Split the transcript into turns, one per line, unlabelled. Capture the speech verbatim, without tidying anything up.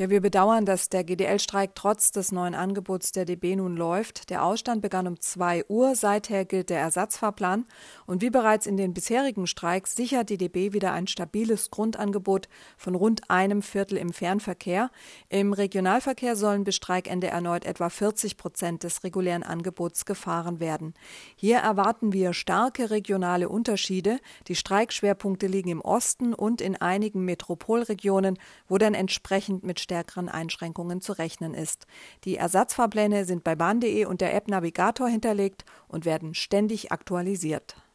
Ja, wir bedauern, dass der G D L-Streik trotz des neuen Angebots der D B nun läuft. Der Ausstand begann um zwei Uhr, seither gilt der Ersatzfahrplan. Und wie bereits in den bisherigen Streiks sichert die D B wieder ein stabiles Grundangebot von rund einem Viertel im Fernverkehr. Im Regionalverkehr sollen bis Streikende erneut etwa vierzig Prozent des regulären Angebots gefahren werden. Hier erwarten wir starke regionale Unterschiede. Die Streikschwerpunkte liegen im Osten und in einigen Metropolregionen, wo dann entsprechend mit stärkeren Einschränkungen zu rechnen ist. Die Ersatzfahrpläne sind bei bahn punkt de und der App Navigator hinterlegt und werden ständig aktualisiert.